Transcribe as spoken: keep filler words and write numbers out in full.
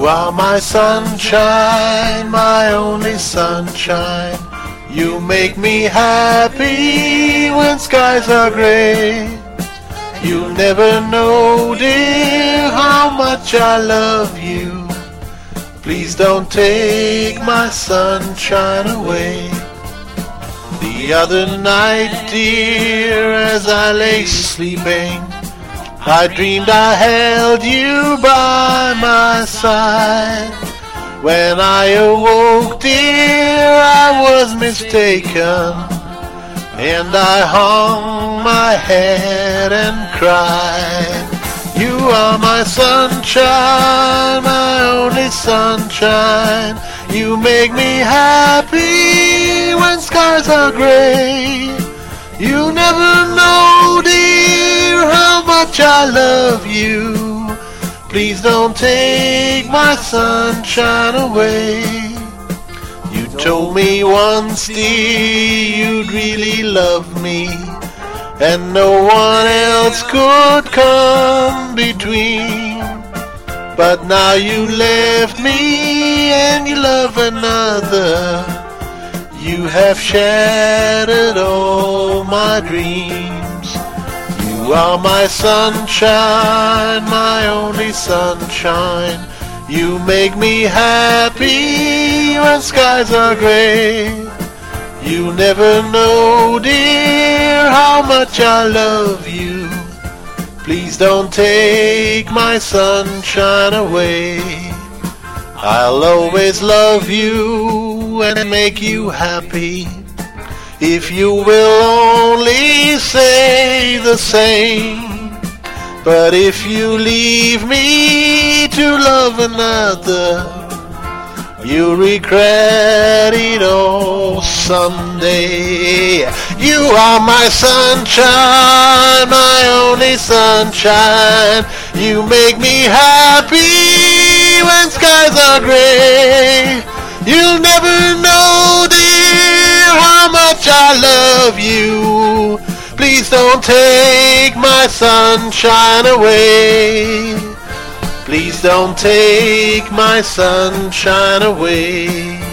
are my sunshine, my only sunshine. You make me happy when skies are gray. You'll never know, dear, how much I love you. Please don't take my sunshine away. The other night, dear, as I lay sleeping, I dreamed I held you by my side. When I awoke, dear, I was mistaken, and I hung my head and cried. You are my sunshine, my only sunshine. You make me happy when skies are gray. You never know, dear, how much I love you. Please don't take my sunshine away. You told me once, dear, you'd really love me, and no one else could come between. But now you left me and you love another. You have shattered all my dreams. You are my sunshine, my only sunshine. You make me happy when skies are gray. You never know, dear, how much I love you. Please don't take my sunshine away. I'll always love you and make you happy, if you will only say the same. But if you leave me to love another, you'll regret it all someday. You are my sunshine, my only sunshine. You make me happy when skies are gray. You'll never know, dear, how much I love you. Please don't take my sunshine away. Please don't take my sunshine away.